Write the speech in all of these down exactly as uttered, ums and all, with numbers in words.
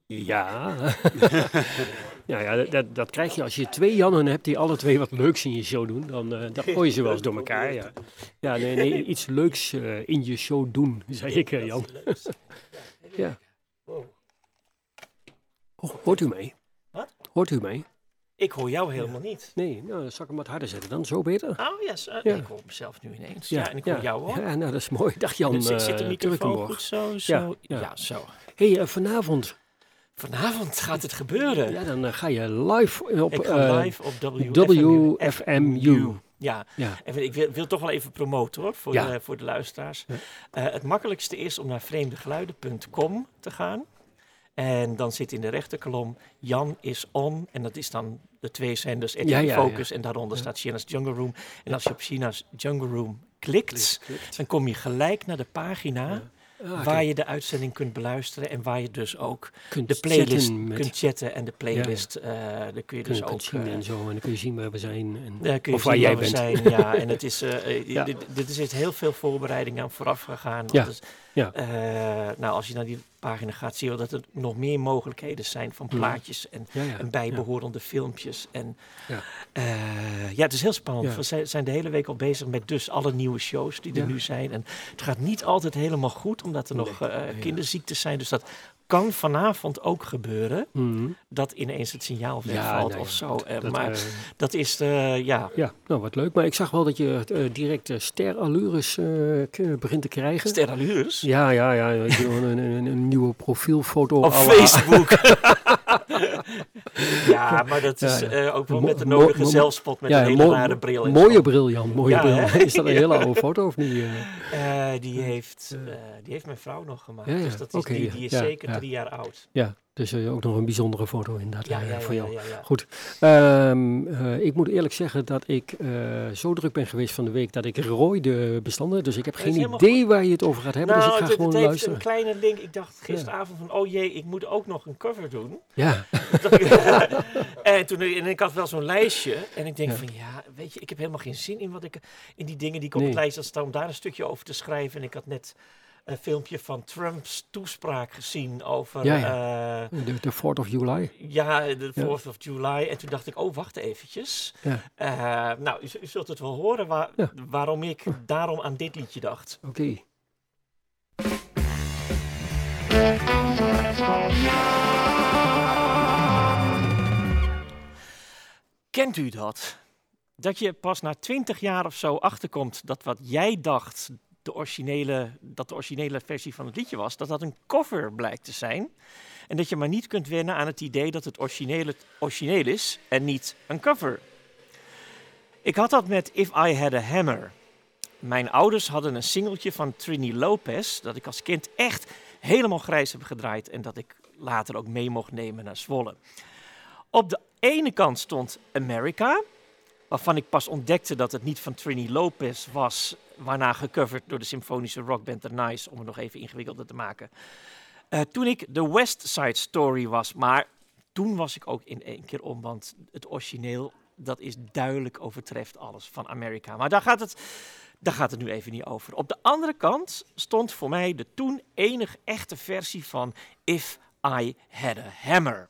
Ja, ja, ja dat, dat krijg je als je twee Jannen hebt die alle twee wat leuks in je show doen. Dan, uh, dan gooi je ze wel eens door elkaar. Ja, ja nee, nee, iets leuks uh, in je show doen, zei ik, uh, Jan. Ja. Oh, hoort u mij? Wat? Hoort u mij? Ik hoor jou helemaal ja. niet. Nee, nou, zal ik hem wat harder zetten dan? Zo beter? Oh, yes. Uh, ja. Ik hoor mezelf nu ineens. Ja, ja en ik hoor ja. jou ook. Ja, nou, dat is mooi. Dag Jan. Dus uh, zit de microfoon goed zo? zo. Ja, ja. ja zo. Hé, hey, uh, vanavond... Vanavond gaat het gebeuren. Ja, dan uh, ga je live op, ik ga uh, live op W F M U. Ja, ja. Even, ik wil, wil toch wel even promoten hoor, voor, ja. de, voor de luisteraars. Ja. Uh, het makkelijkste is om naar vreemdegeluiden punt com te gaan. En dan zit in de rechterkolom Jan is on. En dat is dan de twee zenders, R T L ja, ja, Focus. Ja. En daaronder ja. staat China's Jungle Room. En als je op China's Jungle Room klikt, klikt, dan kom je gelijk naar de pagina... Ja. Ah, waar okay. je de uitzending kunt beluisteren en waar je dus ook kunt de playlist chatten met... kunt chatten en de playlist, ja, ja. Uh, daar kun je kun dus je ook zien uh, en zo en dan kun je zien waar we zijn en ja, kun je of waar jij bent. Zijn, ja, en het is, uh, ja. dit, dit is heel veel voorbereiding aan vooraf gegaan. Ja. Dus, ja. uh, nou, als je naar die pagina gaat, zie je wel dat er nog meer mogelijkheden zijn van plaatjes en, ja, ja. en bijbehorende ja. filmpjes. En ja. Uh, ja, het is heel spannend. Ja. We zijn de hele week al bezig met dus alle nieuwe shows die er ja. nu zijn. En het gaat niet altijd helemaal goed, omdat er nee. nog uh, ja. kinderziektes zijn. Dus dat kan vanavond ook gebeuren, mm-hmm. dat ineens het signaal wegvalt ja, nee, of zo. Uh, dat, maar uh, dat is, uh, ja... Ja, nou wat leuk. Maar ik zag wel dat je uh, direct uh, sterallures uh, k- begint te krijgen. Sterallures? Ja, ja, ja. een, een, een, een nieuwe profielfoto. Op Facebook. Ja, maar dat is ja, ja. Uh, ook wel mo- met de nodige mo- zelfspot met ja, een hele mo- rare bril. En mooie zo. bril, Jan. Mooie ja, bril. Is dat een hele oude foto of niet? Uh, uh, die, heeft, uh, die heeft mijn vrouw nog gemaakt. Ja, ja. Dus dat is, okay, die, die is ja, zeker ja. drie jaar oud. Ja, dus uh, ook nog een bijzondere foto inderdaad ja, uh, ja, voor ja, jou. Ja, ja, ja. Goed. Um, uh, ik moet eerlijk zeggen dat ik uh, zo druk ben geweest van de week dat ik rooi de bestanden. Dus ik heb geen idee goed. waar je het over gaat hebben. Nou, dus ik ga het, gewoon het heeft luisteren. Een kleine link. Ik dacht gisteravond van, oh jee, ik moet ook nog een cover doen. Ja. en, toen, en ik had wel zo'n lijstje. En ik denk ja. van, ja, weet je, ik heb helemaal geen zin in wat ik in die dingen die ik op nee. het lijst had staan om daar een stukje over te schrijven. En ik had net een filmpje van Trumps toespraak gezien over... Ja, ja. Uh, de, de fourth of July. Ja, de fourth ja. of July. En toen dacht ik, oh, wacht eventjes. Ja. Uh, nou, u, u zult het wel horen waar, ja. waarom ik daarom aan dit liedje dacht. Oké. Okay. Kent u dat? Dat je pas na twintig jaar of zo achterkomt dat wat jij dacht... De originele, dat de originele versie van het liedje was, dat dat een cover blijkt te zijn. En dat je maar niet kunt wennen aan het idee dat het originele origineel is en niet een cover. Ik had dat met If I Had a Hammer. Mijn ouders hadden een singeltje van Trini Lopez, dat ik als kind echt helemaal grijs heb gedraaid en dat ik later ook mee mocht nemen naar Zwolle. Op de ene kant stond America, waarvan ik pas ontdekte dat het niet van Trini Lopez was, waarna gecoverd door de symfonische rockband The Nice, om het nog even ingewikkelder te maken. Uh, toen ik de West Side Story was, maar toen was ik ook in één keer om, want het origineel, dat is duidelijk overtreft alles van Amerika. Maar daar gaat het, daar gaat het nu even niet over. Op de andere kant stond voor mij de toen enig echte versie van If I Had a Hammer.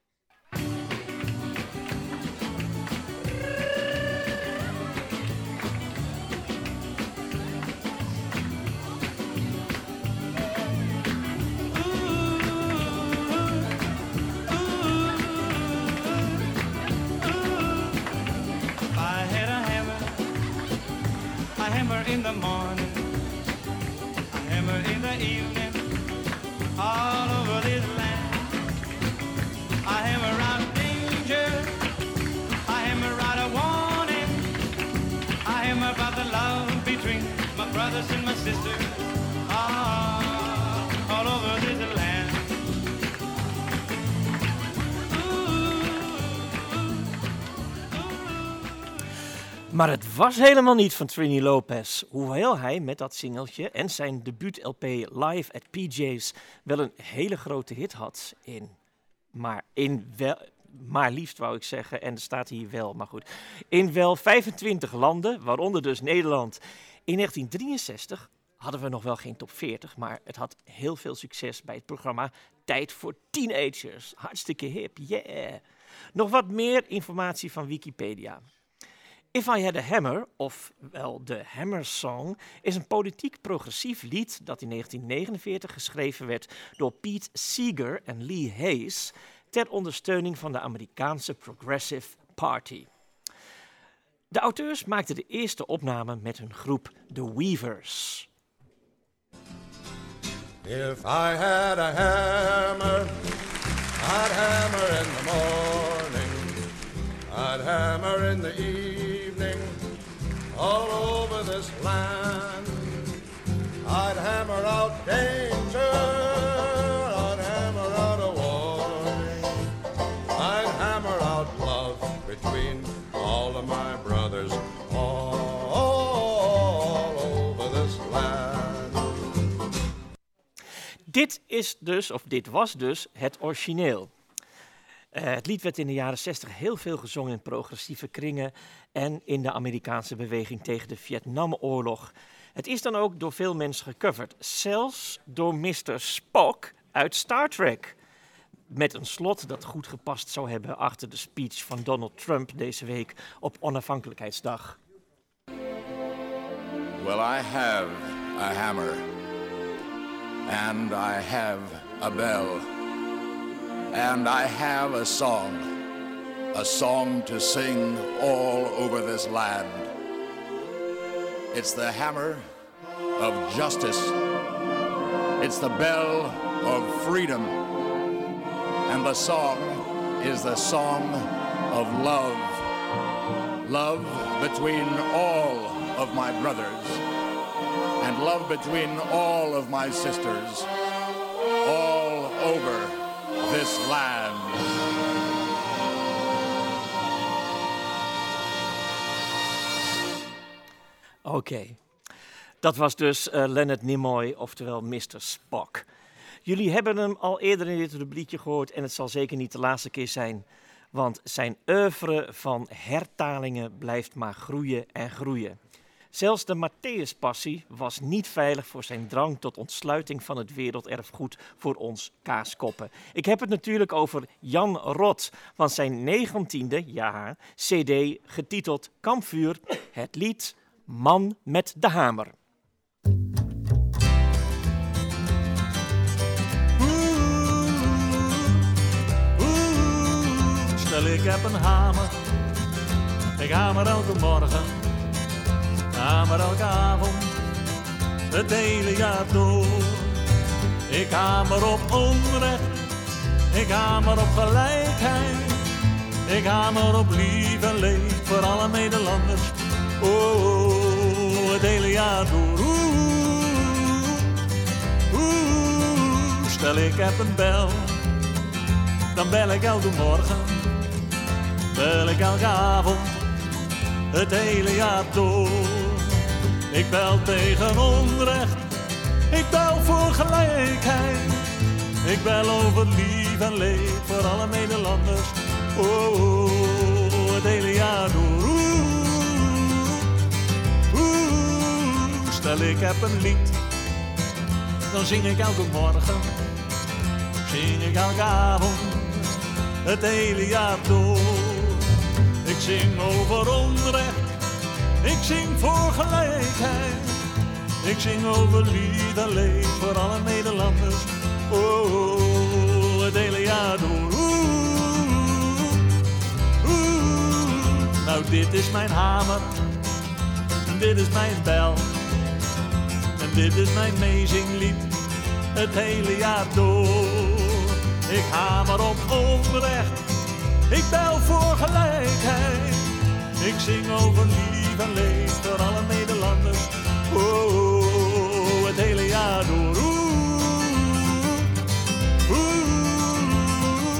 In the morning, a hammer in the evening, all over this land. I hammer out danger, I hammer out a warning, I hammer about the love between my brothers and my sisters, ah, all over this land. Maar het was helemaal niet van Trini Lopez, hoewel hij met dat singeltje en zijn debuut-L P Live at P J's wel een hele grote hit had in, maar in wel, maar liefst wou ik zeggen, en er staat hier wel, maar goed, in wel vijfentwintig landen, waaronder dus Nederland. In negentien drieënzestig hadden we nog wel geen top veertig, maar het had heel veel succes bij het programma Tijd voor Teenagers. Hartstikke hip, yeah! Nog wat meer informatie van Wikipedia. If I Had a Hammer, ofwel de Hammer Song, is een politiek progressief lied dat in negentien negenenveertig geschreven werd door Pete Seeger en Lee Hayes ter ondersteuning van de Amerikaanse Progressive Party. De auteurs maakten de eerste opname met hun groep The Weavers. If I had a hammer, I'd hammer in the morning, I'd hammer in the evening, all over this land. I'd hammer out danger, I'd hammer out a warning, I'd hammer out love between all of my brothers, all, all over this land. Dit is dus, of dit was dus, het origineel. Uh, het lied werd in de jaren zestig heel veel gezongen in progressieve kringen en in de Amerikaanse beweging tegen de Vietnamoorlog. Het is dan ook door veel mensen gecoverd, zelfs door mister Spock uit Star Trek. Met een slot dat goed gepast zou hebben achter de speech van Donald Trump deze week op Onafhankelijkheidsdag. Well, I have a hammer, and I have a bell, and I have a song, a song to sing all over this land. It's the hammer of justice. It's the bell of freedom. And the song is the song of love. Love between all of my brothers. And love between all of my sisters. All over this land. Oké, okay. Dat was dus uh, Leonard Nimoy, oftewel mister Spock. Jullie hebben hem al eerder in dit rubriekje gehoord en het zal zeker niet de laatste keer zijn. Want zijn oeuvre van hertalingen blijft maar groeien en groeien. Zelfs de Matthäuspassie was niet veilig voor zijn drang tot ontsluiting van het werelderfgoed voor ons kaaskoppen. Ik heb het natuurlijk over Jan Rot, van zijn negentiende jaar cd getiteld Kampvuur, het lied Man met de Hamer. Stel, ik heb een hamer, ik hamer elke morgen, hamer elke avond, het hele jaar door. Ik hamer op onrecht, ik hamer op gelijkheid, ik hamer op lief en leed voor alle Nederlanders. Oh, het hele jaar door. Oeh, oeh, stel, ik heb een bel, dan bel ik elke morgen. Bel ik elke avond, het hele jaar door. Ik bel tegen onrecht, ik bel voor gelijkheid. Ik bel over lief en leed voor alle Nederlanders. Oh, het hele jaar door. Oeh, oeh, stel, ik heb een lied, dan zing ik elke morgen. Zing ik elke avond, het hele jaar door. Ik zing over onrecht, ik zing voor gelijkheid. Ik zing over lief en leed voor alle Nederlanders. Oh, het hele jaar door. Oeh, oeh. Nou, dit is mijn hamer, en dit is mijn bel, en dit is mijn meezinglied, het hele jaar door. Ik hamer op onrecht, ik bel voor gelijkheid. Ik zing over lief en leed voor alle Nederlanders. Oh, het hele jaar door. Oeh, oeh,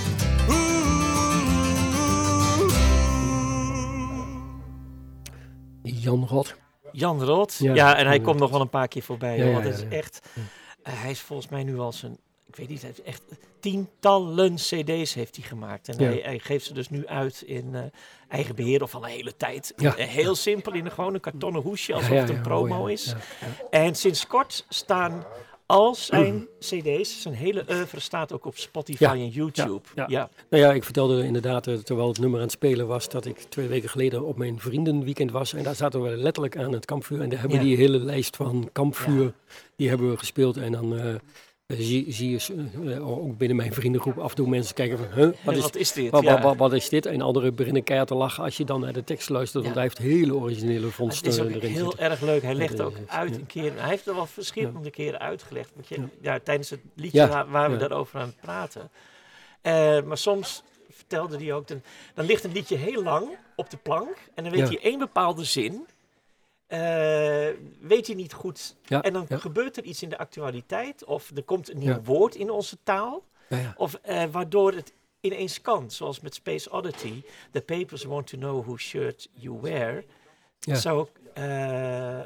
oeh. Jan Rot. Jan Rot, ja, ja en hij ja, komt nog wel een paar keer voorbij. Ja, Ja, ja, want het ja, is ja. echt, uh, hij is volgens mij nu al zijn ik weet niet, hij heeft echt tientallen cd's heeft hij gemaakt. En Ja. hij, hij geeft ze dus nu uit in uh, eigen beheer of al een hele tijd. Ja. Uh, heel simpel in een gewone kartonnen hoesje, alsof Ja, ja, het een ja, promo mooi, ja. is. Ja, ja. En sinds kort staan al zijn cd's, zijn hele oeuvre staat ook op Spotify Ja. en YouTube. Ja. Ja. Nou ja, ik vertelde inderdaad, eh, terwijl het nummer aan het spelen was, dat ik twee weken geleden op mijn vriendenweekend was. En daar zaten we letterlijk aan het kampvuur. En daar hebben we Ja. die hele lijst van kampvuur, die hebben we gespeeld. En dan uh, zie, zie je uh, ook binnen mijn vriendengroep af en toe mensen kijken van, huh, wat, En is, wat is dit? wat, Ja. wat, wat, wat is dit? En anderen beginnen keihard te lachen als je dan naar de tekst luistert. Want Ja. hij heeft hele originele Het vondsten is ook erin heel zitten. erg leuk. Hij legt Ja, ook ja, uit ja. een keer. Hij heeft er wel verschillende keren uitgelegd. Want je, Ja. ja, tijdens het liedje Ja, waar, waar we ja. daarover aan het praten. Uh, maar soms vertelde hij ook. Dan, dan ligt een liedje heel lang op de plank. En dan weet Ja. hij één bepaalde zin. Uh, weet hij niet goed. Ja, En dan ja. gebeurt er iets in de actualiteit. Of er komt een nieuw Ja. woord in onze taal. Ja, ja. Of uh, waardoor het ineens kan. Zoals met Space Oddity. The papers want to know who shirt you wear. Ja. Zo, uh,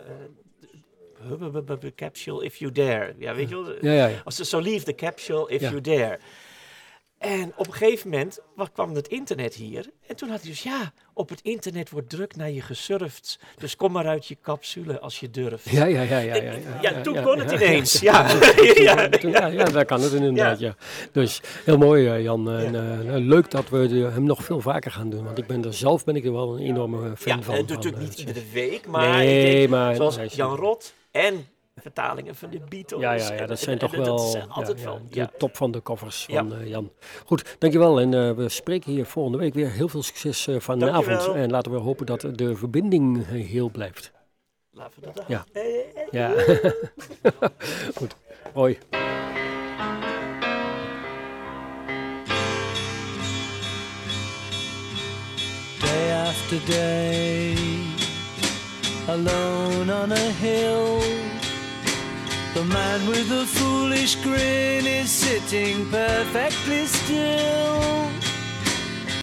capsule if you dare. Ja, weet je wel? Ja, ja, ja. Als ze so leave the capsule if Ja. you dare. En op een gegeven moment wat kwam het internet hier. En toen had hij dus, ja, op het internet wordt druk naar je gesurfd. Dus kom maar uit je capsule als je durft. Ja, ja, ja, ja, ja, ja, Ja, toen ja, kon ja, het ja, ineens. ja. Ja, ja. Toen- Ja, ja, daar kan het inderdaad, ja. Dus heel mooi, eh, Jan. En, eh, leuk dat we de- hem nog veel vaker gaan doen. Want ik ben er zelf ben ik er wel een enorme fan Ja, van. en doet van, natuurlijk eh, niet iedere week, maar, Nee, ik denk, maar- zoals nee, Jan Rot en vertalingen van de Beatles. Ja, ja, ja, en- dat zijn en- toch en dat wel is altijd ja, wel, ja, de ja. top van de covers Ja. van eh, Jan. Goed, dankjewel. En uh, we spreken hier volgende week weer. Heel veel succes uh, vanavond. Dankjewel. En laten we hopen dat de verbinding uh, heel blijft. Laten we dat Ja. Eh, eh, Ja. Goed, mooi. Day after day, alone on a hill, the man with the foolish grin is sitting perfectly still.